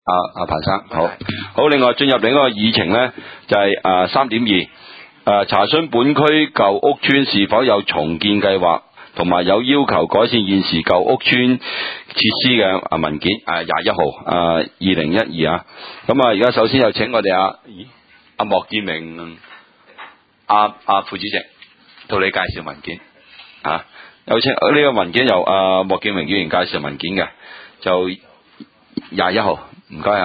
彭生，好。另外進入另一個議程呢，就係3.2，查詢本區舊屋邨是否有重建計劃，同埋有要求改善現時舊屋邨設施嘅文件，21號2012啊。咁而家首先有請我哋莫建榮副主席到你介紹文件啊。有請呢個文件由莫建榮議員介紹文件嘅，就21號，唔該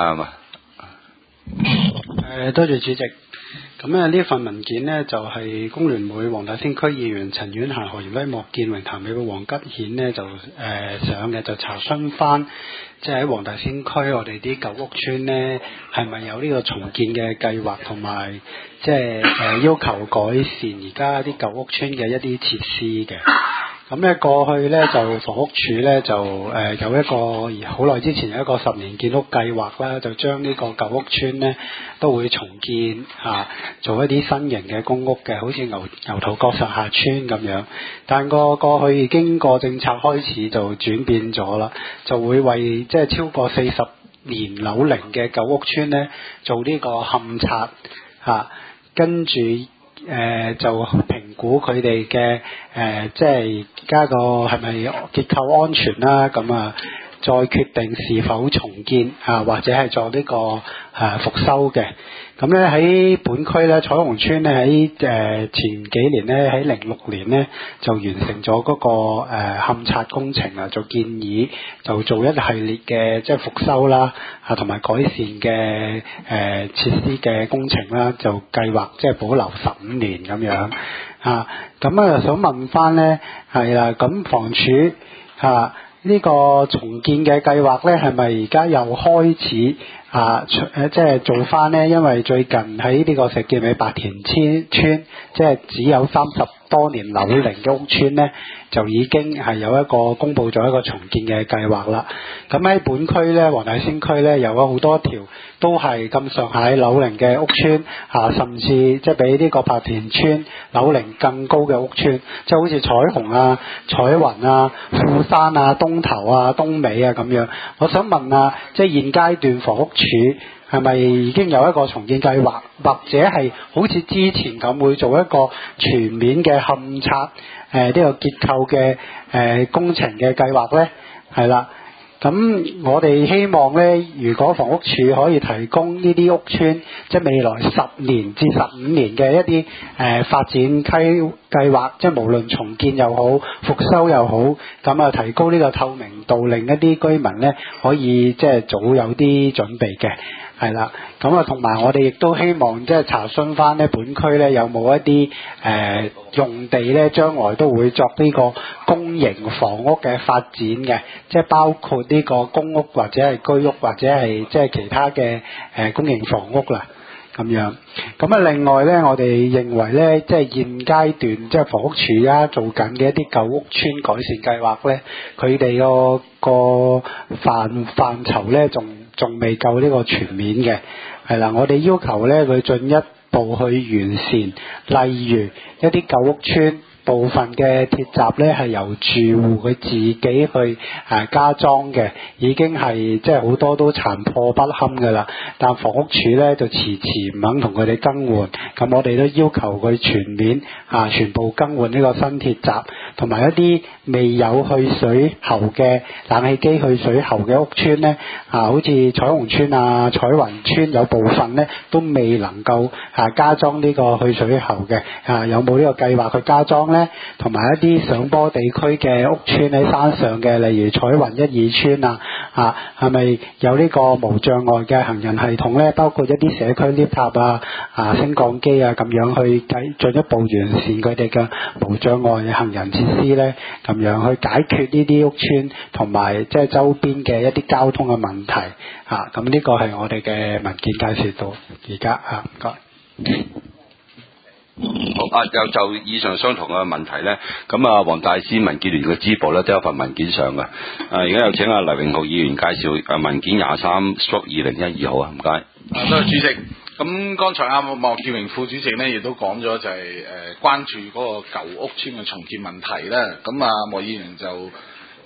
多謝主席。咁呢份文件呢，就係工聯會黃大仙區議員陳婉嫻、何賢威、莫建榮、譚美寶、黃吉顯呢，就上嘅，就查詢翻，即係喺黃大仙區我哋啲舊屋邨呢，係咪有呢個重建嘅計劃，同埋即係要求改善而家啲舊屋邨嘅一啲設施嘅。咁咧過去咧就房屋署咧就有一個好耐之前有一個10年建屋計劃啦，就將呢個舊屋邨咧都會重建做一啲新型嘅公屋嘅，好似牛頭角實下邨咁樣。但過去已經個政策開始就轉變咗啦，就會為即係超過40年樓齡嘅舊屋邨咧做呢個勘察跟住就評估佢哋嘅即係而家個係咪結構安全啦，咁再決定是否重建或者係做呢個復修嘅。咁咧喺本區咧彩虹邨咧喺前幾年咧喺06年咧就完成咗嗰個勘察工程啊，就建議就做一系列嘅即係復修啦同埋改善嘅設施嘅工程啦，就計劃即係保留15年咁樣咁想問翻咧係啦，咁房署呢個重建嘅計劃咧係咪而家又開始即係做翻呢？因為最近喺呢個石硤尾白田村，即係只有30多年樓齡嘅屋邨呢，就已經係有一個公佈咗一個重建嘅計劃啦。咁喺本區呢，黃大仙區呢，有咗好多條都係咁上下樓齡嘅屋邨甚至即係比呢個白田村樓齡更高嘅屋邨，即係好似彩虹彩雲富山東頭東尾咁樣。我想問即係現階段房屋署係咪已經有一個重建計劃，或者係好似之前咁會做一個全面嘅勘察呢個結構嘅工程嘅計劃呢？係啦，咁我哋希望呢，如果房屋署可以提供呢啲屋邨，即係未來10年至15年嘅一啲發展計劃，即係無論重建又好、復修又好，咁提高呢個透明度，令一啲居民呢可以即係早有啲準備嘅。係啦，咁同埋我哋亦都希望即係查詢翻呢本區呢有冇一啲用地呢將來都會作呢個公營房屋嘅發展嘅，即係包括呢個公屋或者係居屋或者係即係其他嘅公營房屋啦。咁樣，咁另外呢，我哋認為呢，即係現階段即係房屋署做緊嘅一啲舊屋邨改善計劃呢，佢哋個範疇呢，仲未夠呢個全面嘅，係啦，我哋要求呢，佢進一步去完善，例如一啲舊屋邨部分嘅鐵閘呢係由住戶佢自己去加裝嘅，已經係即係好多都殘破不堪㗎啦。但房屋署呢就遲遲唔肯同佢哋更換，咁我哋都要求佢全面全部更換呢個新鐵閘，同埋一啲未有去水喉嘅冷氣機去水喉嘅屋邨呢，好似彩虹邨彩雲邨有部分呢都未能夠加裝呢個去水喉嘅，有冇呢個計劃去加裝呢？同埋一啲上坡地區嘅屋邨喺山上嘅，例如彩雲1、2邨係咪有呢個無障礙嘅行人系統呢？包括一啲社區 lift 塔升降機咁樣去進一步完善佢哋嘅無障礙行人設施呢？咁樣去解決呢啲屋邨同埋即係周邊嘅一啲交通嘅問題咁呢個係我哋嘅文件介紹到而家唔該。 好又就以上相同嘅問題呢，咁黃大仙民建聯嘅支部呢都有份文件上嘅。而家有請黎榮浩議員介紹文件23/2012號唔該。 多謝主席。咁剛才莫建榮副主席呢亦都講咗就係關注嗰個舊屋邨嘅重建問題啦。咁莫議員就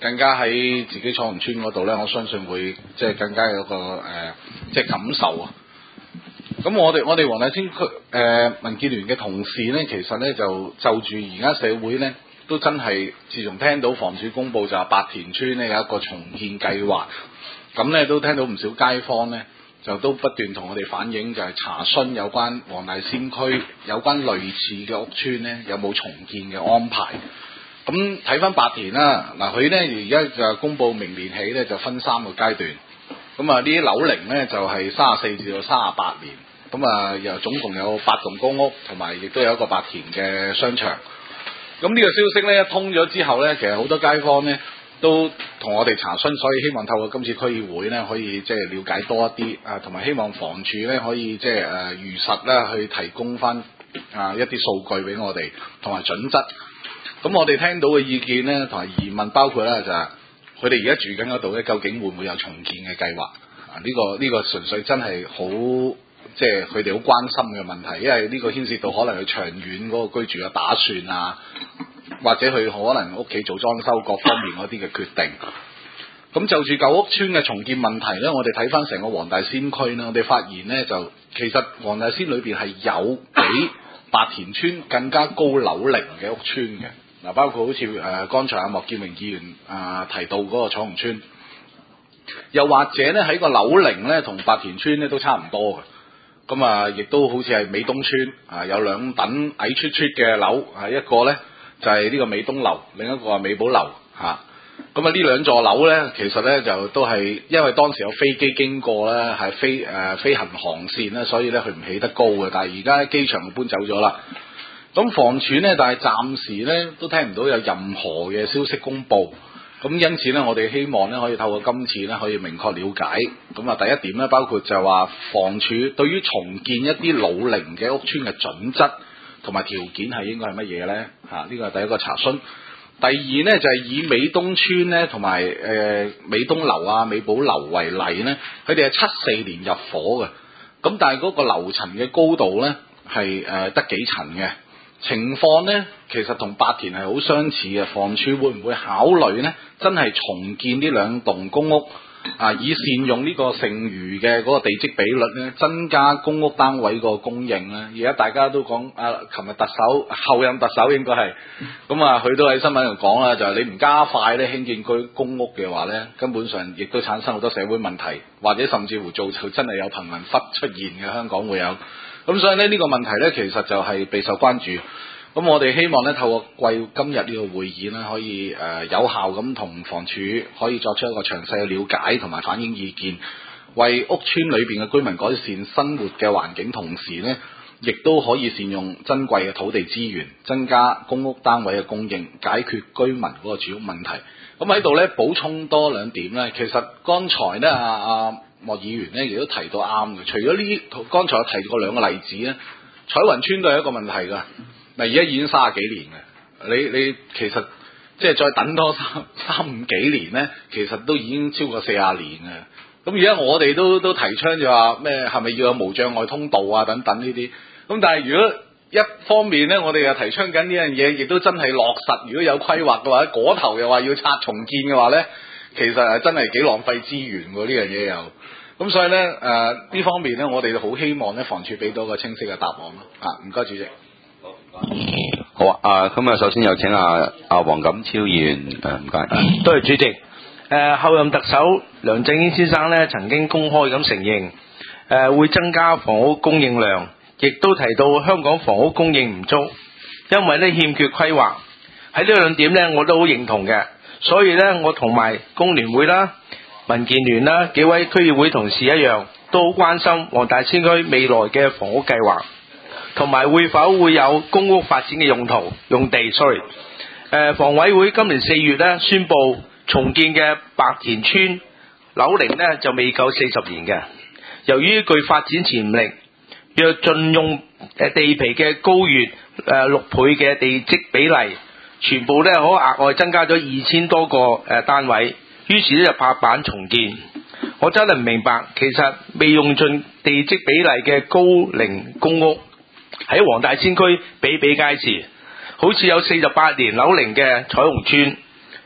更加喺自己彩虹村嗰度咧，我相信會即係更加有個即係感受啊！咁我哋黃大仙區民建聯嘅同事咧，其實咧就住而家社會咧，都真係自從聽到房署公佈就話白田村咧有一個重建計劃，咁咧都聽到唔少街坊咧就都不斷同我哋反映，就係查詢有關黃大仙區有關類似嘅屋邨咧有冇重建嘅安排。咁睇翻白田啦，嗱佢咧而家就公佈明年起咧就分3個階段，咁啊呢啲樓齡咧就係34至到38年。咁啊，又總共有8棟公屋，同埋亦都有一個白田嘅商場。咁呢個消息咧一通咗之後咧，其實好多街坊咧都同我哋查詢，所以希望透過今次區議會咧，可以即係了解多一啲啊，同埋希望房署咧可以即係如實咧去提供翻一啲數據俾我哋，同埋準則。咁我哋聽到嘅意見咧，同埋疑問包括咧就係佢哋而家住緊嗰度咧，究竟會唔會有重建嘅計劃？呢個純粹真係好。即係佢哋好關心嘅問題，因為呢個牽涉到可能佢長遠嗰個居住嘅打算啊，或者佢可能屋企做裝修各方面嗰啲嘅決定。咁就住舊屋邨嘅重建問題呢，我哋睇翻成個黃大仙區呢，我哋發現呢，就其實黃大仙裏邊係有比白田村更加高樓齡嘅屋邨嘅。嗱，包括好似剛才阿莫建榮議員提到嗰個彩虹邨，又或者呢，喺個樓齡呢，同白田村呢都差唔多嘅。咁啊，亦都好似係美東村有2棟矮出嘅樓，一個咧就係呢個美東樓，另一個係美寶樓嚇。咁啊，呢2座樓咧，其實咧就都係因為當時有飛機經過咧，係飛行航線咧，所以咧佢唔起得高嘅。但係而家機場就搬走咗啦。咁房署咧，但係暫時咧都聽唔到有任何嘅消息公佈。咁因此咧，我哋希望咧可以透過今次咧可以明確了解。咁啊，第一點咧，包括就係話房署對於重建一啲老齡嘅屋邨嘅準則同埋條件係應該係乜嘢咧？呢個係第一個查詢。第二咧就係以美東邨咧同埋美東樓啊、美寶樓為例咧，佢哋係74年入伙嘅。咁但係嗰個樓層嘅高度咧係得幾層嘅。情況呢，其實同白田係好相似嘅。房署會唔會考慮呢？真係重建呢2棟公屋以善用呢個剩餘嘅嗰個地積比率呢，增加公屋單位個供應呢？而家大家都講琴日特首後任特首應該係咁佢都喺新聞度講啦，就係你唔加快咧興建公屋嘅話呢，根本上亦都產生好多社會問題，或者甚至乎造就真係有貧民窟出現嘅，香港會有。咁所以呢個問題呢，其實就係備受關注。咁我哋希望呢，透過今日呢個會議呢，可以有效咁同房署可以作出一個詳細嘅了解同埋反映意見，為屋邨裏邊嘅居民改善生活嘅環境，同時呢，亦都可以善用珍貴嘅土地資源，增加公屋單位嘅供應，解決居民嗰個住屋問題。咁喺度呢，補充多2點呢，其實剛才呢莫議員咧亦都提到啱嘅，除咗剛才我提過2個例子咧，彩雲村都係一個問題㗎。嗱，而家已經30幾年嘅，你其實即係再等多3-5幾年咧，其實都已經超過40年嘅。咁而家我哋都提倡就話咩係咪要有無障礙通道啊等等呢啲。咁但係如果一方面咧，我哋又提倡緊呢樣嘢，亦都真係落實，如果有規劃嘅話，嗰頭又話要拆重建嘅話咧，其實係真係幾浪費資源喎，呢樣嘢又。咁所以咧呢方面咧，我哋好希望咧房署俾到個清晰嘅答案咯。唔該主席。 好啊，咁首先有請阿黃錦超議員，唔該。 多謝主席。後任特首梁振英先生咧曾經公開咁承認，會增加房屋供應量，亦都提到香港房屋供應唔足，因為咧欠缺規劃。喺呢2點咧，我都好認同嘅。所以咧，我同埋工聯會啦、民建聯啦幾位區議會同事一樣，都好關心黃大仙區未來嘅房屋計劃。同埋會否會有公屋發展嘅用地房委會今年4月咧宣布重建嘅白田村樓齡咧就未夠40年嘅，由於具發展潛力，若盡用地皮嘅高越6倍嘅地積比例，全部咧可額外增加咗2000多個單位，於是咧就拍板重建。我真係唔明白，其實未用盡地積比例嘅高齡公屋喺黃大仙區比比皆是，好似有48年樓齡嘅彩虹邨，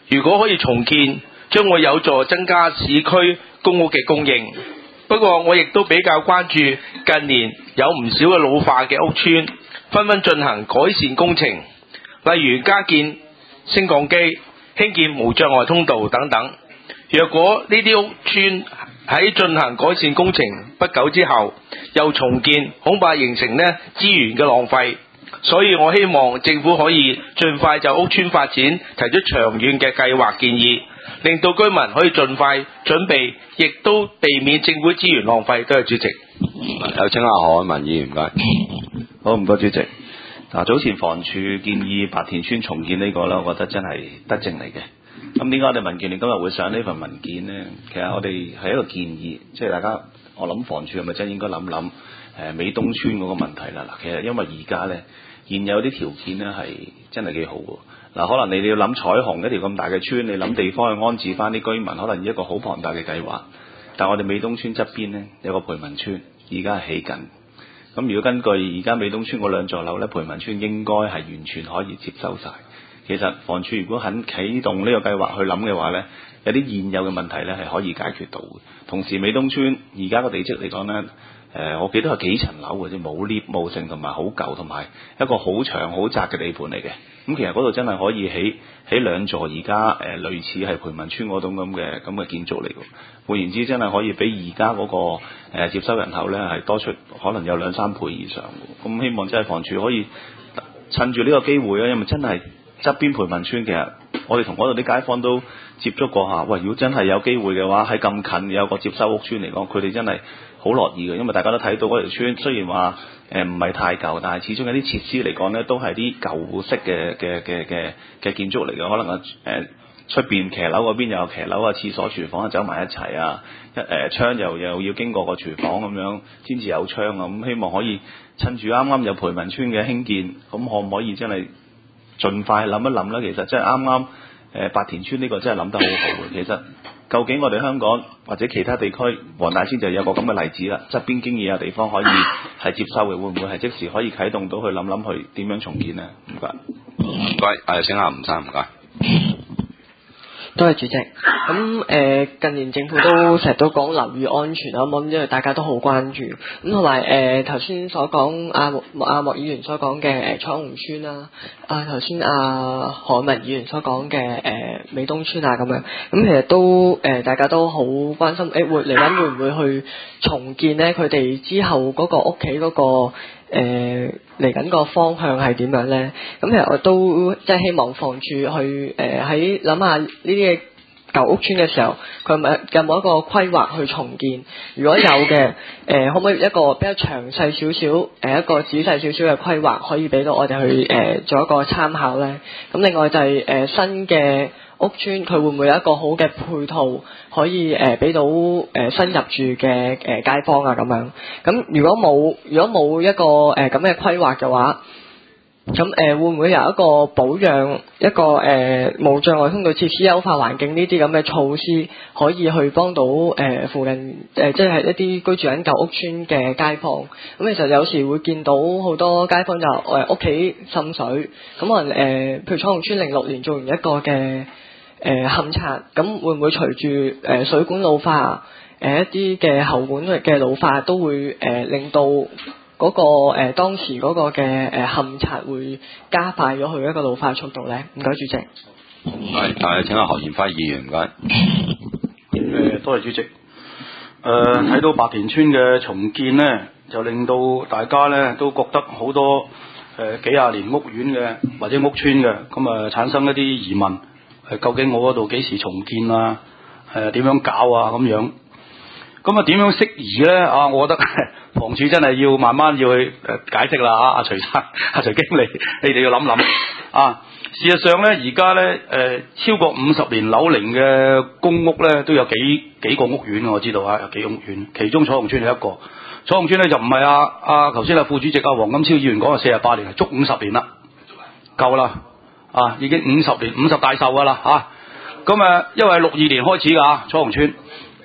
如果可以重建，將會有助增加市區公屋嘅供應。不過我亦都比較關注近年有唔少嘅老化嘅屋邨紛紛進行改善工程，例如加建升降機、興建無障礙通道等等。若果呢啲屋邨喺進行改善工程不久之後又重建，恐怕形成資源嘅浪費。所以我希望政府可以盡快就屋邨發展提出長遠嘅計劃建議，令到居民可以盡快準備，亦都避免政府資源浪費。多謝主席。 有請阿何偉文議員，唔該。 好，唔該主席。早前房署建議白田村重建呢個咧，我覺得真係德政嚟嘅。咁點解我哋民建聯今日會上呢份文件呢？其實我哋係一個建議，即係大家我諗房署係咪真係應該諗諗美東村嗰個問題啦？嗱，其實因為而家呢，現有啲條件呢係真係幾好喎。嗱，可能你哋要諗彩虹一條咁大嘅村，你諗地方去安置翻啲居民，可能一個好龐大嘅計劃。但我哋美東村側邊呢，有個培民村，而家係起緊。咁如果根據而家美東村嗰兩座樓呢，培民村應該係完全可以接收晒。其實房署如果肯啟動呢個計劃去諗嘅話呢，有啲現有嘅問題呢係可以解決到嘅。同時美東村而家個地積嚟講呢，我記得係幾層樓嘅啫，冇 lift 冇剩，同埋好舊，同埋一個好長好窄嘅地盤嚟嘅。咁其實嗰度真係可以起兩座而家類似係培民村嗰種咁嘅建築嚟嘅。換言之，真係可以比而家嗰個接收人口呢係多出可能有2-3倍以上嘅。咁希望真係房署可以趁住呢個機會啊，因為真係側邊培民村其實我哋同嗰度啲街坊都接觸過下。喂，如果真係有機會嘅話，喺咁近有個接收屋村嚟講，佢哋真係好樂意嘅，因為大家都睇到嗰條村雖然話唔係太舊，但係始終有啲設施嚟講呢，都係啲舊式嘅建築嚟嘅。可能出邊騎樓嗰邊又有騎樓啊，廁所廚房走埋一齊啊，窗又要經過個廚房咁樣先至有窗啊。咁希望可以趁住啱啱有培民村嘅興建，咁可唔可以真係盡快諗一諗呢？其實真係啱啱白田村呢個真係諗得好好嘅。其實究竟我哋香港或者其他地區，黃大仙就有個咁嘅例子啦，側邊經已有地方可以係接收嘅，會唔會係即時可以啟動到去諗去點樣重建呢？唔該。 唔該，請阿吳生，唔該。 多謝主席。咁近年政府都成日都講樓宇安全啦，咁因為大家都好關注。咁同埋頭先所講阿莫議員所講嘅彩虹村啦，頭先何文議員所講嘅美東村啊咁樣。咁其實都大家都好關心，會嚟緊會唔會去重建呢？佢哋之後嗰個屋企嗰個嚟緊個方向係點樣呢？咁其實我都即係希望房署去喺諗下呢啲嘅舊屋村嘅時候，佢有冇一個規劃去重建？如果有嘅，可唔可以一個比較詳細少少，一個仔細少少嘅規劃，可以俾到我哋去做一個參考呢？咁另外就係新嘅屋村，佢會唔會有一個好嘅配套，可以俾到新入住嘅街坊啊咁樣？咁如果冇一個咁嘅規劃嘅話，咁會唔會有一個保養一個無障礙通道設施、優化環境呢啲咁嘅措施，可以去幫到附近即係一啲居住緊舊屋村嘅街坊？咁其實有時會見到好多街坊就屋企滲水，咁可能譬如彩虹村06年做完一個嘅勘察，咁會唔會隨住水管老化，一啲嘅喉管嘅老化都會令到嗰個當時嗰個嘅勘察會加快咗佢一個老化速度呢？唔該，主席。 係，請阿何賢輝議員，唔該。 多謝主席。睇到白田村嘅重建呢，就令到大家呢都覺得好多幾廿年屋苑嘅或者屋村嘅，咁產生一啲疑問。究竟我嗰度幾時重建啊？點樣搞啊？咁樣，咁點樣適宜呢？我覺得房署真係要慢慢要去解釋啦。阿徐生、徐經理，你哋要諗諗啊。事實上呢，而家呢，超過50年樓齡嘅公屋呢，都有幾個屋苑，我知道啊，有幾個屋苑，其中彩虹村係一個。彩虹村呢，就唔係頭先副主席黃錦超議員講嘅48年，係足50年啦，夠啦。已經50年50大壽噶啦嚇，咁因為62年開始噶彩虹村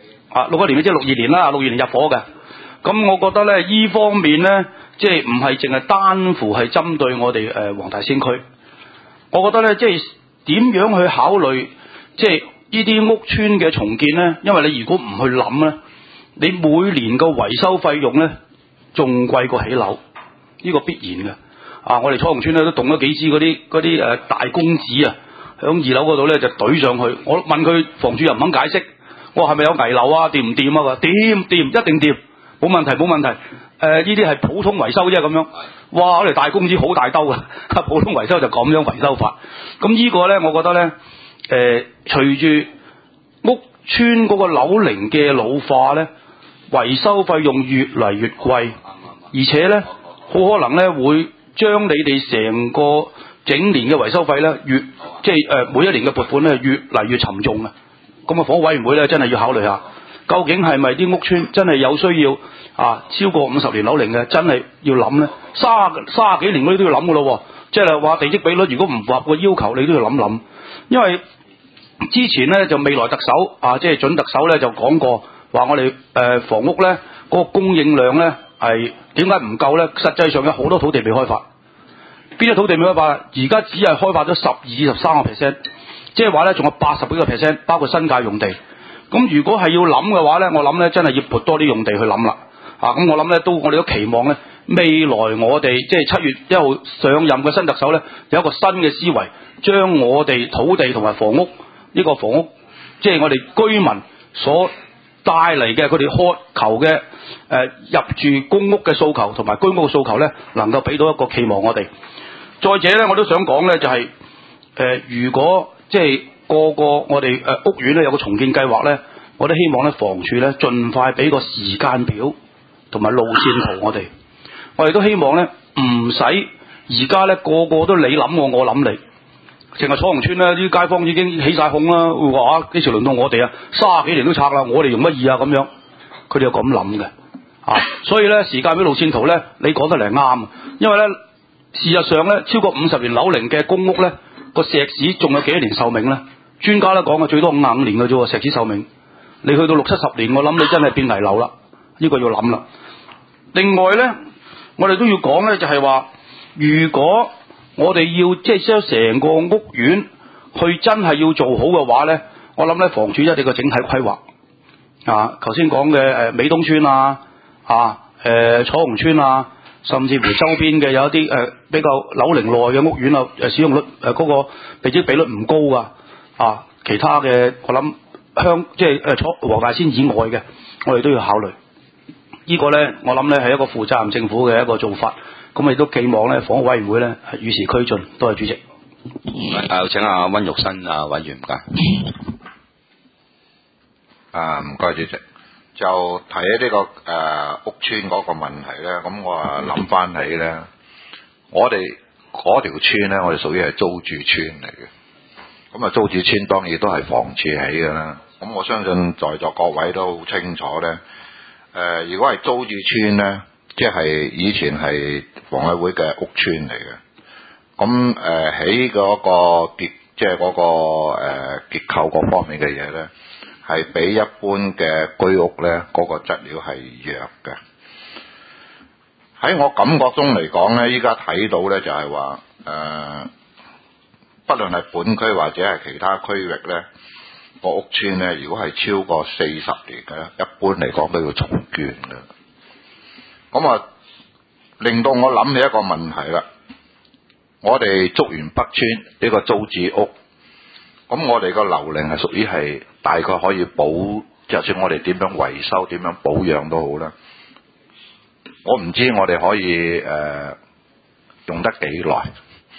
，61年即係62年啦，62年入伙嘅。咁我覺得咧，依方面咧，即係唔係淨係單乎係針對我哋黃大仙區，我覺得咧，即係點樣去考慮即係呢啲屋邨嘅重建咧，因為你如果唔去諗咧，你每年嘅維修費用咧，仲貴過起樓，呢個必然嘅。我哋彩虹邨咧都動咗幾支嗰啲大公紙啊，響2樓嗰度咧就懟上去。我問佢房主又唔肯解釋，我話係咪有危樓啊？掂唔掂啊？掂，一定掂，冇問題。呢啲係普通維修啫咁樣。哇！嗰條大公紙好大兜啊，普通維修就咁樣維修法。咁呢個咧，我覺得咧，隨住屋邨嗰個樓齡嘅老化咧，維修費用越嚟越貴，而且咧好可能咧會將你哋成個整年嘅維修費咧每一年嘅撥款咧越嚟越沉重啊！咁房屋委員會咧真係要考慮下，究竟係咪啲屋邨真係有需要超過50年樓齡嘅，真係要諗咧？30幾年嗰啲都要諗噶咯，即係話地積比率如果唔符合個要求，你都要諗，因為之前咧就未來特首即係準特首咧就講過，話我哋房屋咧嗰個供應量咧係點解唔夠咧？實際上有好多土地未開發，邊啲土地未開發？而家只係開發咗12-13%，即係話咧仲有80幾個%，包括新界用地。咁如果係要諗嘅話咧，我諗咧真係要撥多啲用地去諗啦。咁我諗咧我哋都期望咧未來我哋即係7月1號上任嘅新特首咧有一個新嘅思維，將我哋土地同埋房屋呢個房屋，即係我哋居民所帶嚟嘅佢哋渴求嘅入住公屋嘅訴求同埋居屋嘅訴求咧，能夠俾到一個期望我哋。再者咧，我都想講咧就係如果即係個我哋屋苑咧有個重建計劃咧，我都希望咧房署咧盡快俾個時間表同埋路線圖我哋。我哋都希望咧唔使而家咧個個都你諗我諗你。淨係彩虹邨咧，啲街坊已經起晒控啦，會話幾時輪到我哋啊？30幾年都拆啦，我哋用乜嘢啊？咁樣，佢哋有咁諗嘅，所以咧時間表路線圖咧，你講得嚟啱，因為咧事實上咧超過50年樓齡嘅公屋咧個石屎仲有幾多年壽命咧？專家咧講嘅最多55年嘅啫喎，石屎壽命，你去到60-70年，我諗你真係變泥樓啦，呢個要諗啦。另外咧，我哋都要講咧，就係話如果我哋要即係將成個屋苑去真係要做好嘅話咧，我諗咧房署一定個整體規劃頭先講嘅美東邨彩虹邨甚至乎周邊嘅有一啲比較樓齡內嘅屋苑使用率嗰個地積比率唔高其他嘅我諗即係黃大仙以外嘅，我哋都要考慮。呢個咧我諗咧係一個負責任政府嘅一個做法。咁亦都寄望咧，房屋委員會咧係與時俱進。多謝主席。 有請阿溫玉新委員，唔該。 唔該主席。就提起呢個屋邨嗰個問題咧，咁我諗翻起咧，我哋嗰條村咧，我哋屬於係租住村嚟嘅。咁租住村當然都係房署起嘅啦。咁我相信在座各位都好清楚咧。如果係租住村咧，即係以前係房委會嘅屋邨嚟嘅，咁喺嗰個即係嗰個結構各方面嘅嘢咧，係比一般嘅居屋咧嗰個質料係弱嘅。喺我感覺中嚟講咧，依家睇到咧就係話不論係本區或者係其他區域咧，個屋邨咧，如果係超過40年嘅咧，一般嚟講都要重建嘅。咁令到我諗起一個問題啦。我哋竹園北邨呢個租置屋，咁我哋個樓齡係屬於係大概可以就算我哋點樣維修、點樣保養都好啦。我唔知我哋可以用得幾耐。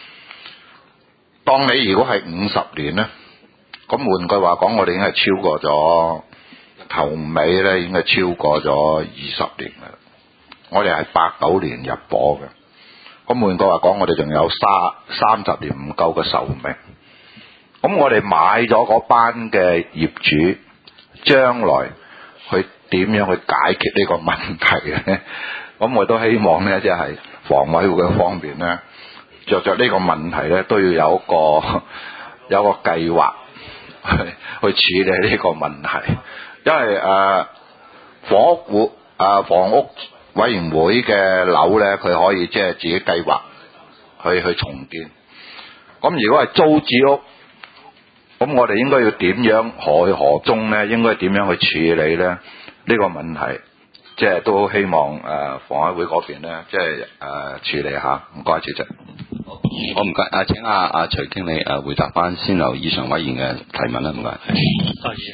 當你如果係50年咧，咁換句話講，我哋已經係超過咗頭尾咧，已經係超過咗20年啦。我哋係89年入伙嘅，咁換句話講，我哋仲有30年唔夠嘅壽命。咁我哋買咗嗰班嘅業主，將來去點樣去解決呢個問題咧？咁我都希望咧，即係房委會嘅方面咧，着呢個問題咧，都要有一個計劃去處理呢個問題，因為房屋委員會嘅樓咧，佢可以即係自己計劃去重建。咁如果係租置屋， 咁我哋應該要點樣何中咧？應該點樣去處理咧？呢個問題，即係都希望房委會嗰邊咧，即係處理下。唔該，主席。 我唔該，請徐經理回答翻先由以上委員嘅提問啦，唔該。 多謝。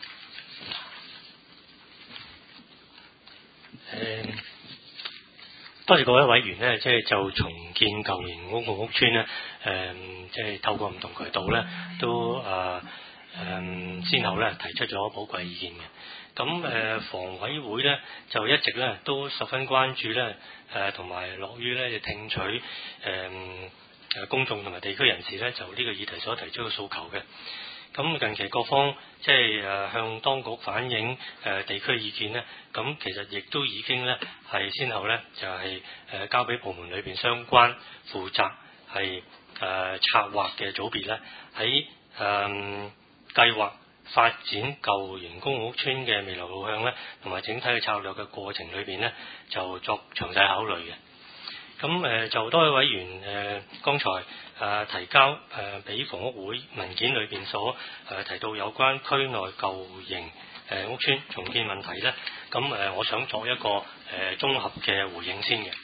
多謝各位委員呢，即係就重建舊型公共屋邨呢，即係透過唔同渠道呢，都先後呢提出咗寶貴意見嘅。咁房委會呢，就一直呢都十分關注呢，同埋樂於呢聽取公眾同埋地區人士呢就呢個議題所提出嘅訴求嘅。咁近期各方即係向當局反映地區意見呢，咁其實亦都已經呢係先後呢就係交俾部門裏邊相關負責係策劃嘅組別呢，喺計劃發展舊型公共屋邨嘅未來路向呢，同埋整體嘅策略嘅過程裏邊呢，就作詳細考慮嘅。咁就多位委員剛才提交俾房屋會文件裏邊所提到有關區內舊型屋邨重建問題呢，咁我想作一個綜合嘅回應先嘅。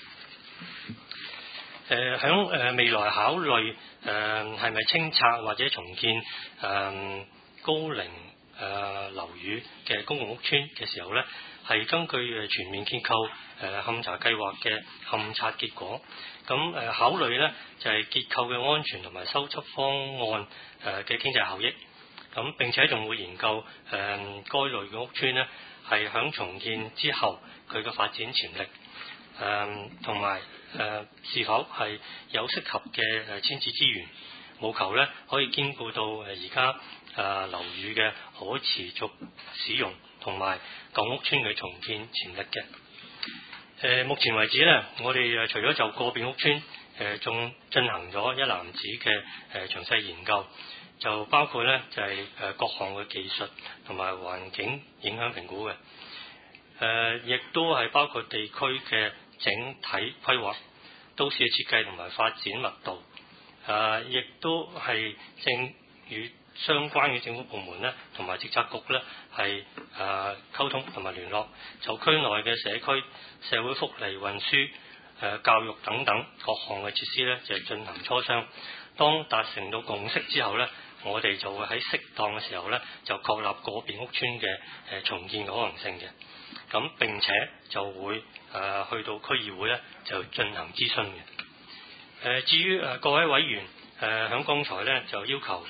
喺未來考慮係咪清拆或者重建高齡樓宇嘅公共屋邨嘅時候呢，係根據全面結構勘查計劃嘅勘察結果，咁考慮呢就係結構嘅安全同埋修葺方案嘅經濟效益，咁並且仲會研究該類嘅屋邨呢係響重建之後佢嘅發展潛力，同埋是否係有適合嘅遷置資源，務求呢可以兼顧到而家樓宇嘅可持續使用同埋舊屋邨嘅重建潛力嘅。目前為止呢，我哋除咗就個別屋邨仲進行咗一籃子嘅詳細研究，就包括呢就係各項嘅技術同埋環境影響評估嘅，亦都係包括地區嘅整體規劃、都市嘅設計同埋發展密度，亦都係正與相關嘅政府部門呢同埋政策局呢係溝通同埋聯絡，就區內嘅社區、社會福利、運輸、教育等等各項嘅設施呢就進行磋商。當達成到共識之後呢，我哋就會喺適當嘅時候呢就確立個別屋邨嘅重建嘅可能性嘅。咁並且就會去到區議會呢就進行諮詢嘅。至於各位委員響剛才呢就要求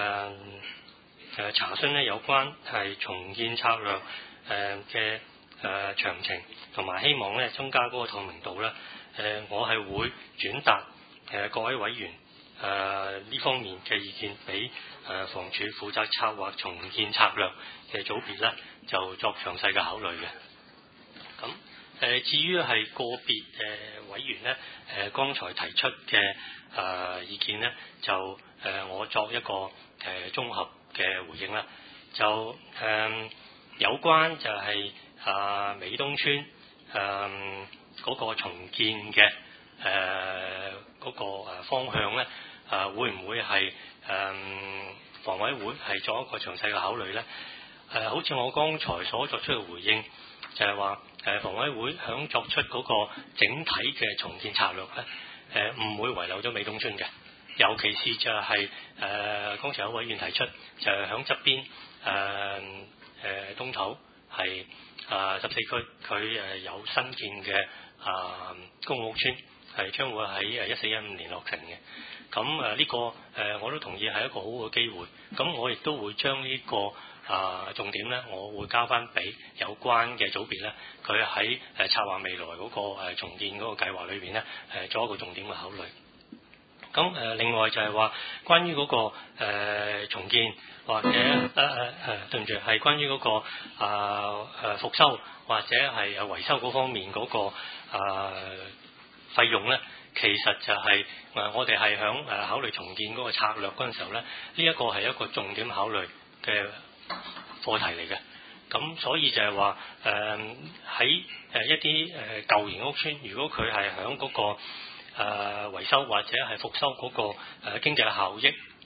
查詢呢有關係重建策略嘅詳情，同埋希望呢增加嗰個透明度呢，我係會轉達各位委員呢方面嘅意見俾房署負責策劃重建策略嘅組別呢，就作詳細嘅考慮嘅。咁至於係個別委員呢，剛才提出嘅意見呢，就我作一個綜合嘅回應啦。就有關就係美東邨嗰個重建嘅嗰個方向呢，會唔會係房委會係作一個詳細嘅考慮呢？好似我剛才所作出嘅回應，就係話房委會響作出嗰個整體嘅重建策略呢，唔會遺漏咗美東邨嘅，尤其是就係剛才有委員提出，就係響側邊東頭係14區，佢有新建嘅公共屋邨，係將會喺14-15年落成嘅。咁呢個我都同意係一個好好嘅機會。咁我亦都會將呢個重點呢，我會交翻俾有關嘅組別呢，佢喺策劃未來嗰個重建嗰個計劃裏邊呢，做一個重點嘅考慮。咁另外就係話關於嗰個重建或者對唔住係關於嗰個復修或者係維修嗰方面嗰個費用呢，其實就係我哋係響考慮重建嗰個策略嗰陣時候呢，呢一個係一個重點考慮嘅課題嚟嘅。咁所以就係話喺一啲舊型屋邨，如果佢係響嗰個維修或者係復修嗰個經濟效益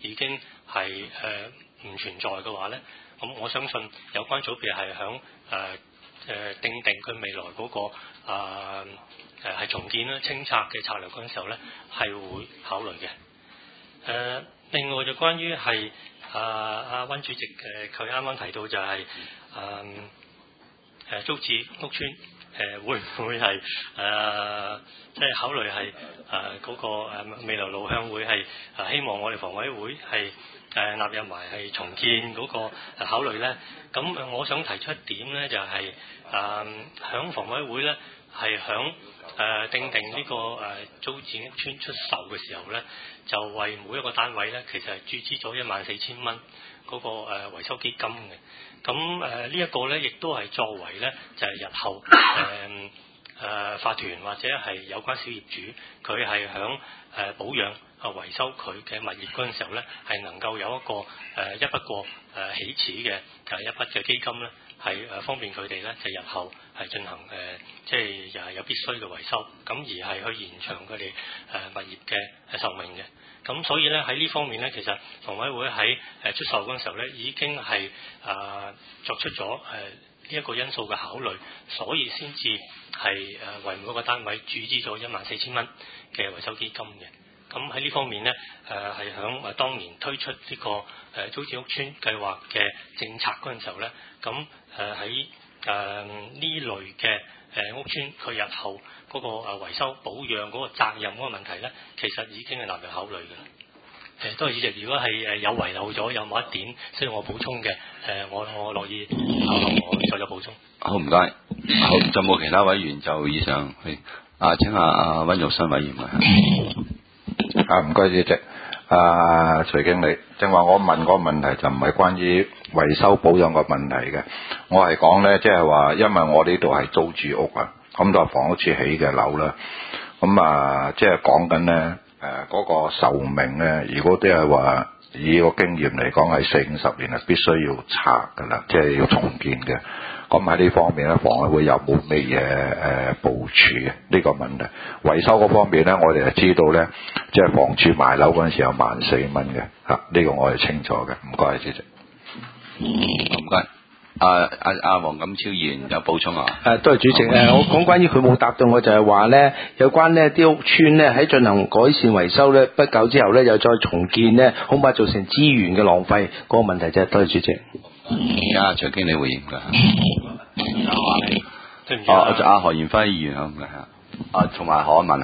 已經係唔存在嘅話咧，咁我相信有關組別係響定佢未來嗰個係重建啦、清拆嘅策略嗰陣時候咧，係會考慮嘅。另外就關於係阿溫主席佢啱啱提到就係租置屋邨會唔會係即係考慮係嗰個未來路向會係希望我哋房委會係納入埋係重建嗰個考慮咧？咁我想提出一點咧，就係響房委會咧係響定呢個租置屋邨出售嘅時候咧，就為每一個單位咧，其實係注資咗14,000蚊嗰個維修基金嘅。咁呢一個咧，亦都係作為咧，就係日後法團或者係有關小業主，佢係響保養維修佢嘅物業嗰陣時候咧，係能夠有一個一筆過起始嘅一筆嘅基金咧，係方便佢哋咧，就日後係進行即係又係有必須嘅維修，咁而係去延長佢哋物業嘅壽命嘅。咁所以咧喺呢方面咧，其實房委會喺出售嗰陣時候咧，已經係作出咗呢一個因素嘅考慮，所以先至係為每個單位注資咗14,000蚊嘅維修基金嘅。咁喺呢方面咧，係響當年推出呢個租置屋邨計劃嘅政策嗰陣時候咧，咁喺呢類嘅屋邨，佢日後嗰個維修保養嗰個責任嗰個問題咧，其實已經係納入考慮嘅。多謝主席，如果係有遺漏咗有某一點需要我補充嘅，我樂意我再有補充。 好，唔該。好，就冇其他委員就以上去。請下阿溫玉新委員唔該主席。徐經理，正話我問個問題就唔係關於維修保養個問題嘅，我係講咧，即係話，因為我呢度係租住屋啊，咁都係房屋署起嘅樓啦，咁即係講緊咧，嗰個壽命咧，如果都係話以個經驗嚟講係40-50年係必須要拆噶啦，即係要重建嘅。咁喺呢方面咧，房委會有冇咩嘢部署嘅呢個問題？維修嗰方面咧，我哋係知道咧，即係房署賣樓嗰陣時有14,000蚊嘅，呢個我係清楚嘅。唔該，主席。 唔該。阿黃錦超議員有補充啊？ 多謝主席。我講關於佢冇答到我，就係話咧，有關呢啲屋邨咧喺進行改善維修咧，不久之後咧又再重建咧，恐怕造成資源嘅浪費嗰個問題啫。多謝主席。 而家徐經理回應㗎。 對唔住。 阿何賢輝議員啊，同埋何文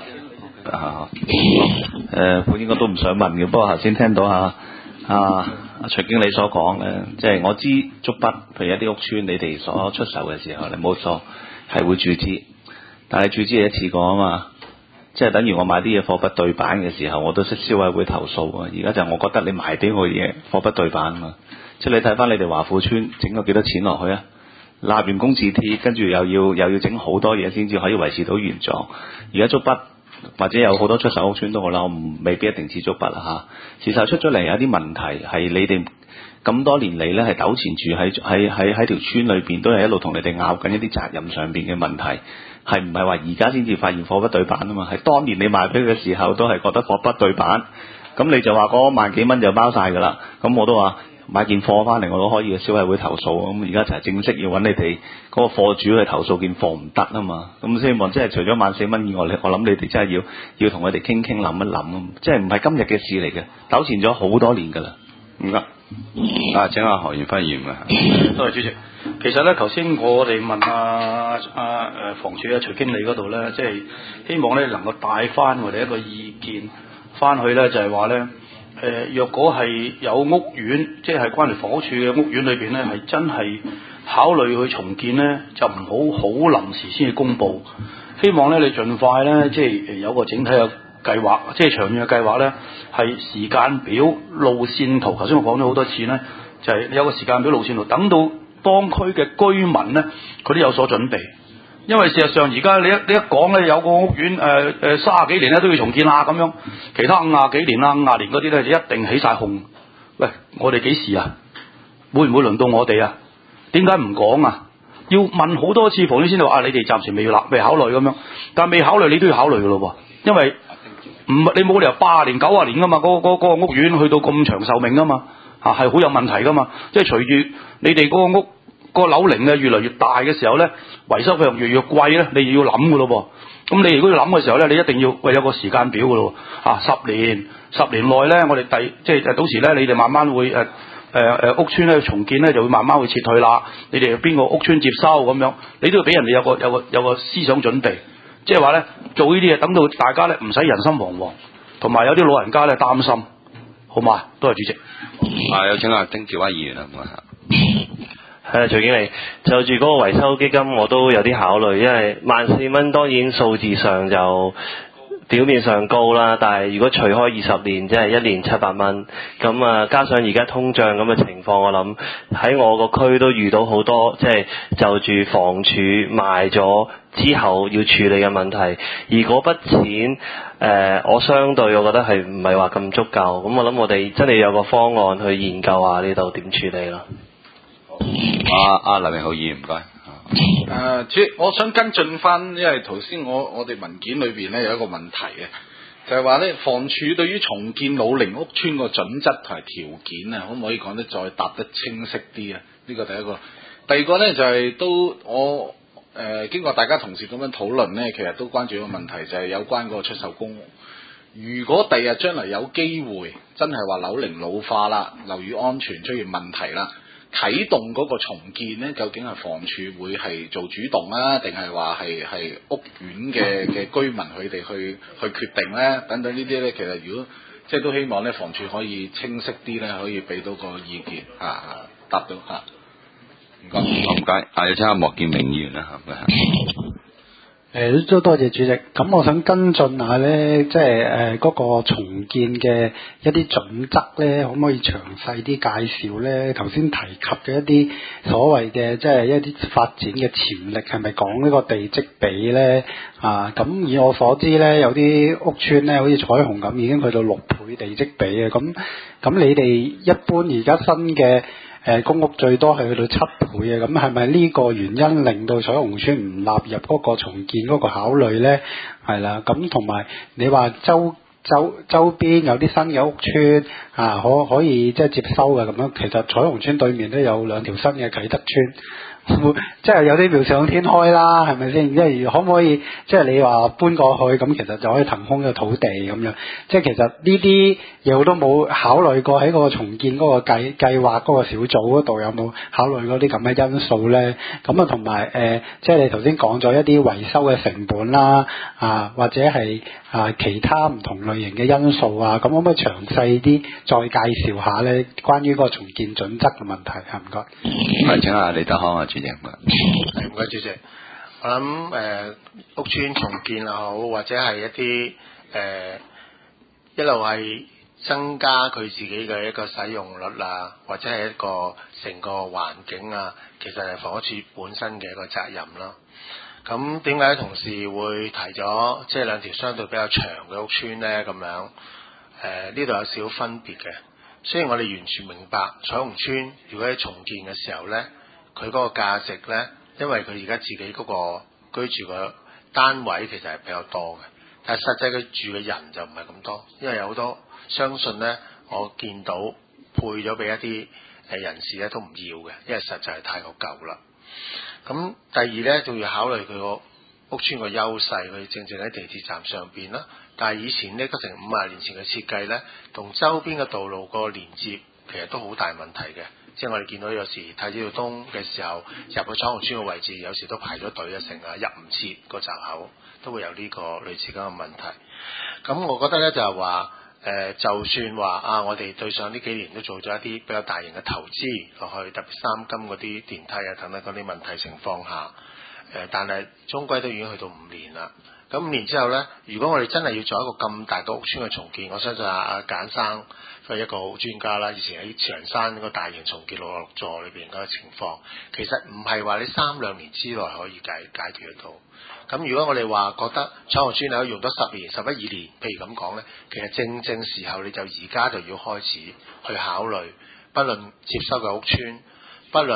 本應該都唔想問嘅，不過頭先聽到阿徐經理所講咧，即係我知竹北譬如一啲屋邨，你哋所出售嘅時候，你冇錯係會注資，但係注資係一次過啊嘛，即係等於我買啲嘢貨不對版嘅時候，我都識消委會投訴啊。而家就我覺得你賣俾我嘢貨不對版啊嘛，即係你睇翻你哋華富邨整咗幾多錢落去啊？立完工字鐵，跟住又要整好多嘢先至可以維持到原狀。而家竹北或者有好多出售屋邨都好啦，我未必一定似竹北啦嚇。事實出咗嚟有啲問題係你哋咁多年嚟咧係糾纏住喺條村裏邊，都係一路同你哋拗緊一啲責任上邊嘅問題，係唔係話而家先至發現貨不對版啊嘛？係當年你賣俾佢嘅時候都係覺得貨不對版，咁你就話嗰萬幾蚊就包晒㗎啦。咁我都話買件貨翻嚟我都可以消委會投訴，咁而家就係正式要揾你哋嗰個貨主去投訴件貨唔得啊嘛。咁希望即係除咗14,000蚊以外，我諗你哋真係要同佢哋傾諗一諗，即係唔係今日嘅事嚟嘅，糾纏咗好多年㗎啦。 唔該。請阿何賢輝議員啊。 多謝主席。其實咧，頭先我哋問房署徐經理嗰度咧，即係希望咧能夠帶翻我哋一個意見翻去咧，就係話咧。若果係有屋苑，即係關於房屋署嘅屋苑裏邊咧，係真係考慮去重建咧，就唔好臨時先至公佈。希望咧你盡快咧，即係有個整體嘅計劃，即係長遠嘅計劃咧，係時間表、路線圖。頭先我講咗好多次咧，就係有個時間表、路線圖，等到當區嘅居民咧，佢都有所準備。因為事實上而家你一講咧，有個屋苑30幾年咧都要重建啦咁樣，其他50幾年啦、50年嗰啲咧就一定起晒哄。喂，我哋幾時啊？會唔會輪到我哋啊？點解唔講啊？要問好多次房署先到你哋暫時未考慮咁樣，但係未考慮你都要考慮噶咯喎，因為你冇理由80年90年噶嘛，嗰個屋苑去到咁長壽命噶嘛，係好有問題噶嘛。即係隨住你哋嗰個屋個樓齡越嚟越大嘅時候咧，維修費用越貴咧，你要諗噶咯噃。咁你如果要諗嘅時候咧，你一定要有個時間表噶咯。10年內咧，我哋即係到時咧，你哋慢慢會屋邨咧重建咧，就會慢慢會撤退啦。你哋邊個屋邨接收咁樣，你都要俾人哋有個思想準備。即係話咧，做呢啲嘢，等到大家咧唔使人心惶惶，同埋有啲老人家咧擔心，好嘛？多謝主席。 有請阿丁志威議員啦，咁啊。 徐經理，就住嗰個維修基金，我都有啲考慮，因為14,000蚊當然數字上就表面上高啦，但係如果除開20年，即係1年700蚊，咁啊加上而家通脹咁嘅情況，我諗喺我個區都遇到好多，即係就住房署賣咗之後要處理嘅問題，而嗰筆錢我相對我覺得係唔係話咁足夠，咁我諗我哋真係有個方案去研究下呢度點處理啦。 黎明浩議員唔該。 主席，我想跟進翻，因為頭先我哋文件裏邊咧有一個問題嘅，就係話咧房署對於重建老齡屋邨個準則同埋條件啊，可唔可以講得再答得清晰啲啊？呢個第一個。第二個咧就係我經過大家同事咁樣討論咧，其實都關注一個問題，就係有關嗰個出售公屋。如果第日將來有機會真係話樓齡老化啦，樓宇安全出現問題啦，啟動嗰個重建咧，究竟係房署會係做主動啊，定係話係屋苑嘅居民佢哋去決定咧？等等呢啲咧，其實如果即係都希望咧，房署可以清晰啲咧，可以俾到個意見答到嚇。唔該， 唔該。有請阿莫建明議員啦，唔該。 都多謝主席。咁我想跟進下咧，即係嗰個重建嘅一啲準則咧，可唔可以詳細啲介紹咧？頭先提及嘅一啲所謂嘅即係一啲發展嘅潛力，係咪講呢個地積比咧？咁以我所知咧，有啲屋邨咧，好似彩虹咁，已經去到6倍地積比嘅。咁你哋一般而家新嘅公屋最多係去到7倍嘅，咁係咪呢個原因令到彩虹邨唔納入嗰個重建嗰個考慮呢？係啦，咁同埋你話周邊有啲新嘅屋邨可以即係接收嘅咁樣，其實彩虹邨對面都有2條新嘅啟德邨。即係有啲妙想天開啦，係咪先？即係可唔可以即係你話搬過去咁，其實就可以騰空嘅土地咁樣。即係其實呢啲嘢我都冇考慮過喺個重建嗰個計劃嗰個小組嗰度有冇考慮嗰啲咁嘅因素咧？咁同埋即係你頭先講咗一啲維修嘅成本啦，或者係其他唔同類型嘅因素啊，咁可唔可以詳細啲再介紹下咧？關於嗰個重建準則嘅問題，唔該。 咁請下李德康主席。 唔該主席。我諗屋邨重建又好，或者係一啲一路係增加佢自己嘅一個使用率啊，或者係一個成個環境啊，其實係房屋署本身嘅一個責任啦。咁點解同事會提咗即係2條相對比較長嘅屋邨呢？咁樣呢度有少少分別嘅。雖然我哋完全明白彩虹邨如果喺重建嘅時候呢，佢嗰個價值呢，因為佢而家自己嗰個居住嘅單位其實係比較多嘅，但係實際佢住嘅人就唔係咁多，因為有好多相信呢，我見到配咗俾一啲人士呢都唔要嘅，因為實在係太過舊啦。咁第二呢，仲要考慮佢個屋邨個優勢，佢正正喺地鐵站上邊啦。但係以前呢，成50年前嘅設計呢，同周邊嘅道路個連接其實都好大問題嘅。即係我哋見到有時太子道東嘅時候，入去彩虹邨嘅位置，有時都排咗隊成日入唔切個閘口，都會有呢個類似咁嘅問題。咁我覺得呢，就係話就算話我哋對上呢幾年都做咗一啲比較大型嘅投資落去，特別3金嗰啲電梯等等嗰啲問題情況下，但係終歸都已經去到5年啦。咁5年之後呢，如果我哋真係要做一個咁大嘅屋邨嘅重建，我相信阿簡生佢係一個好專家啦。以前喺慈雲山嗰個大型重建66座裏邊嗰個情況，其實唔係話你3-2年之內可以解決得到。咁如果我哋話覺得彩虹邨你可以用多10年、11、2年，譬如咁講呢，其實正時候你就而家就要開始去考慮，不論接收嘅屋邨，不論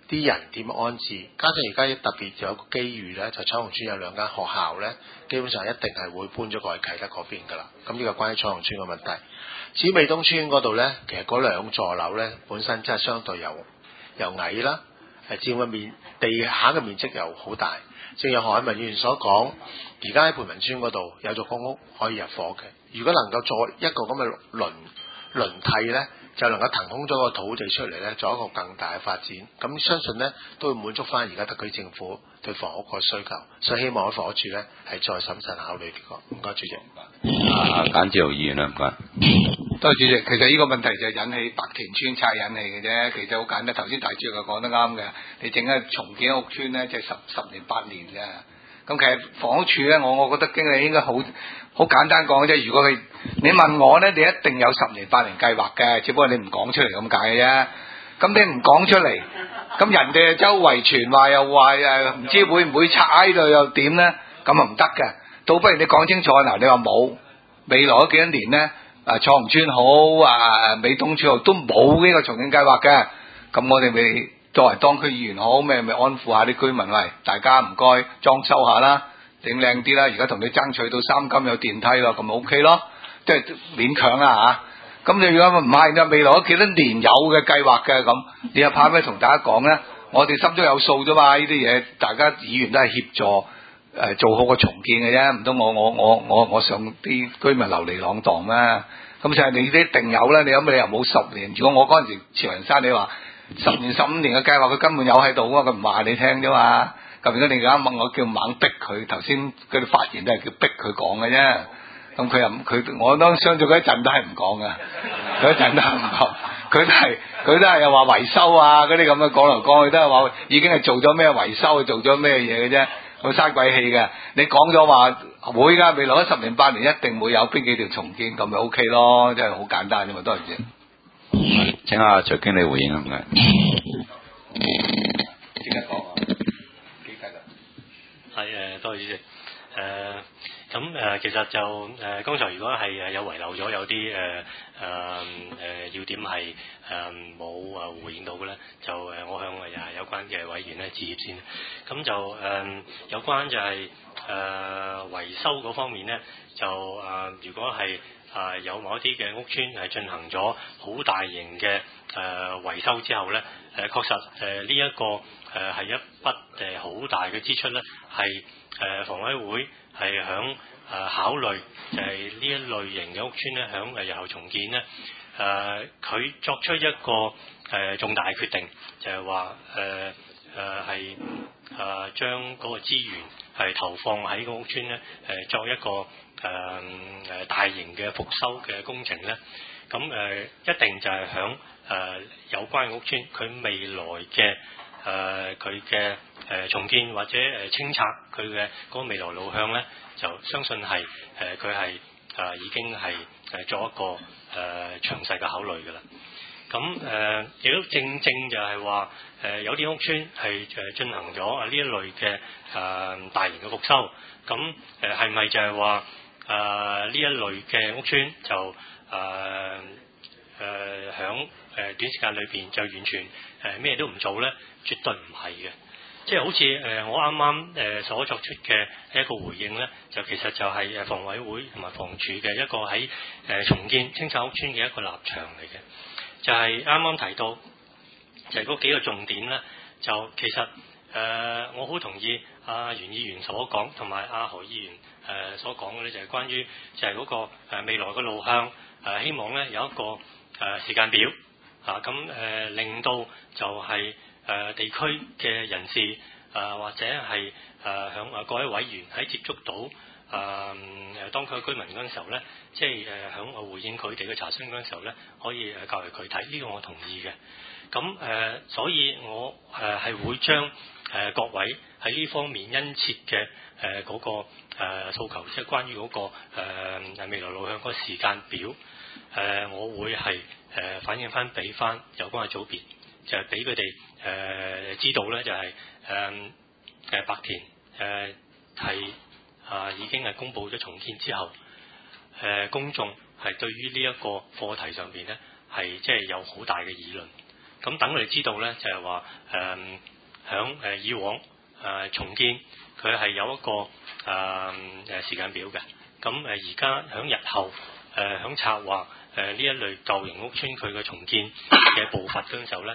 啲人點樣安置，加上而家特別有個機遇咧，就彩虹村有兩間學校咧，基本上一定係會搬咗過去啟德嗰邊㗎啦。咁呢個關於彩虹村嘅問題。至於美東村嗰度咧，其實嗰兩座樓咧本身真係相對又矮啦，佔嘅地下嘅面積又好大。正如何偉文議員所講，而家喺培民村嗰度有座公屋可以入伙嘅。如果能夠做一個咁嘅輪替咧，就能夠騰空咗個土地出嚟咧，做一個更大嘅發展。咁相信咧都會滿足翻而家特區政府對房屋個需求，所以希望喺房屋處咧係再審慎考慮呢個。唔該，主席。 簡志豪議員啦，唔該。 多謝主席。其實呢個問題就引起白田村拆引起嘅啫。其實好簡單，頭先大主席就講得啱嘅。你整一重建屋村咧，即係十年8年嘅。咁其實房屋處咧，我覺得經理應該好簡單講啫。如果你問我咧，你一定有10年8年計劃嘅，只不過你唔講出嚟咁解嘅啫。咁你唔講出嚟，咁人哋周圍傳話又話唔知會唔會拆喺度又點咧？咁啊唔得嘅。倒不如你講清楚嗱，你話冇未來嗰幾多年咧，彩虹村好美東村好都冇呢個重建計劃嘅。咁我哋咪作為當區議員好咩，咪安撫下啲居民，喂，大家唔該裝修下啦，整靚啲啦。而家同你爭取到3金有電梯咯，咁咪 OK 咯，即係勉強啦嚇。咁你如果唔係，你未來嗰幾多年有嘅計劃嘅咁，你又怕咩同大家講咧？我哋心中有數啫嘛，呢啲嘢大家議員都係協助做好個重建嘅啫，唔通我想啲居民流離浪蕩咩？咁就係你啲定有啦，你有咩理由冇10年？如果我嗰陣時慈雲山，你話10年15年嘅計劃，佢根本有喺度啊，佢唔話你聽啫嘛。咁如果你而家問我叫猛逼佢，頭先嗰啲發言都係叫逼佢講嘅啫。咁我當相咗佢一陣都係唔講嘅，佢一陣都係唔講，佢都係又話維修啊嗰啲咁嘅講嚟講去都係話已經係做咗咩維修，做咗咩嘢嘅啫，好嘥鬼氣嘅。你講咗話會㗎，未來10年8年一定會有邊幾條重建，咁咪 OK 咯，真係好簡單啫嘛，多謝主席。 請阿徐經理回應啊，唔該。 即刻講啊，幾計㗎？ 係多謝主席。其實就剛才如果係有遺漏咗有啲要點係冇回應到嘅咧，就我向有關嘅委員咧致歉先。咁就有關就係維修嗰方面咧，就如果係有某一啲嘅屋邨係進行咗好大型嘅維修之後咧，確實呢一個係一筆好大嘅支出咧，係房委會係響考慮就係呢一類型嘅屋邨咧，響日後重建咧，佢作出一個重大決定，就係話係將嗰個資源係投放喺個屋邨咧，作一個大型嘅復修嘅工程咧，咁一定就係響有關嘅屋邨佢未來嘅佢嘅重建或者清拆佢嘅嗰個未來路向咧，就相信係佢係已經係作一個詳細嘅考慮㗎啦。咁亦都正就係話有啲屋邨係進行咗呢一類嘅大型嘅復修，咁係咪就係話呢一類嘅屋邨就響短時間裏邊就完全咩都唔做咧？絕對唔係嘅。即係好似我啱啱所作出嘅一個回應咧，就其實就係房委會同埋房署嘅一個喺重建清拆屋邨嘅一個立場嚟嘅。就係啱啱提到就係嗰幾個重點咧，就其實我好同意阿袁議員所講，同埋阿何議員所講嘅咧，就係關於就係嗰個未來嘅路向，希望咧有一個時間表咁令到就係地區嘅人士或者係響各位委員喺接觸到當區居民嗰陣時候咧，即係響回應佢哋嘅查詢嗰陣時候咧，可以較為具體，呢個我同意嘅。咁所以我係會將各位喺呢方面殷切嘅嗰個訴求，即係關於嗰個未來路向嗰個時間表，我會係反映翻俾翻有關嘅組別，就係俾佢哋知道咧，就係白田係已經係公佈咗重建之後，公眾係對於呢一個課題上邊咧係即係有好大嘅議論， 咁等佢哋知道咧，就係話響以往重建佢係有一個時間表嘅。咁而家響日後響策劃呢一類舊型屋邨佢嘅重建嘅步伐嗰陣時候咧，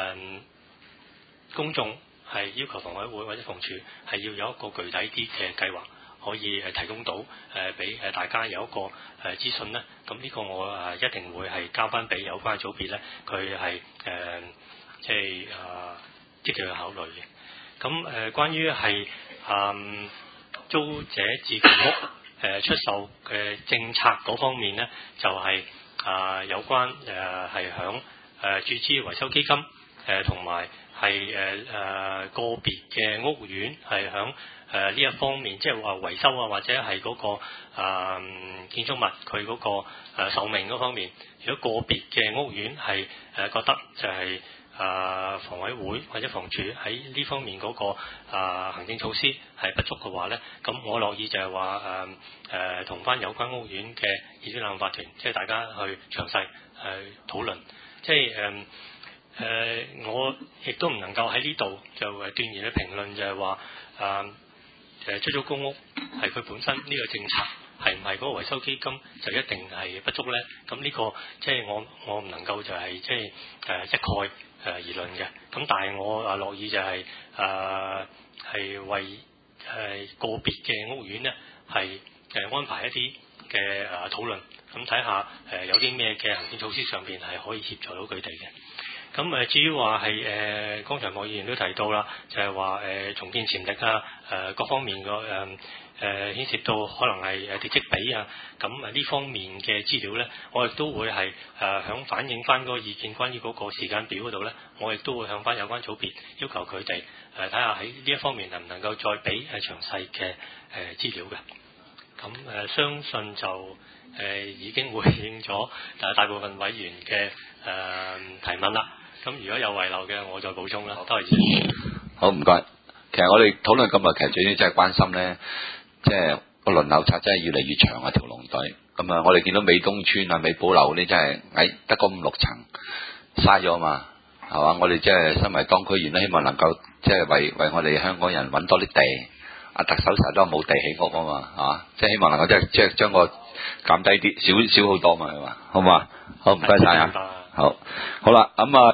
公眾係要求房委會或者房署係要有一個具體啲嘅計劃，可以提供到俾大家有一個資訊咧。咁呢個我一定會係交翻俾有關嘅組別咧，佢係即係積極去考慮嘅。咁關於係租者置其屋出售嘅政策嗰方面咧，就係有關係響注資維修基金同埋係個別嘅屋苑係響呢一方面，即係話維修啊，或者係嗰個建築物佢嗰個壽命嗰方面，如果個別嘅屋苑係覺得就係房委會或者房署喺呢方面嗰個行政措施係不足嘅話咧，咁我樂意就係話同翻有關屋苑嘅業主立案法團，即係大家去詳細討論，即係我亦都唔能夠喺呢度就斷言去評論，就係話出租公屋係佢本身呢個政策係唔係嗰個維修基金就一定係不足咧？咁呢個即係我唔能夠就係即係一概而論嘅。咁但係我樂意就係為個別嘅屋苑咧係安排一啲嘅討論，咁睇下有啲咩嘅行政措施上邊係可以協助到佢哋嘅。咁至於話係剛才莫議員都提到啦，就係話重建潛力啊，各方面個牽涉到可能係地積比啊，咁呢方面嘅資料咧，我亦都會係響反映翻嗰個意見，關於嗰個時間表嗰度咧，我亦都會向翻有關組別要求佢哋睇下喺呢一方面能唔能夠再俾詳細嘅資料嘅。咁相信就已經回應咗大部分委員嘅提問啦。咁如果有遺漏嘅，我再補充啦。多謝主持。 好，唔該。其實我哋討論今日其實最主要真係關心咧，即係個輪候冊真係越嚟越長啊，條龍隊。咁我哋見到美東村啊、美寶樓嗰啲真係矮得個5、6層，嘥咗嘛，係嘛？我哋即係身為當區議員咧，希望能夠即係為我哋香港人揾多啲地。特首成日都冇地起屋啊嘛，係嘛？即係希望能夠即係將個減低啲，少好多嘛，係嘛？好嘛？好，唔該晒啊！好啦，咁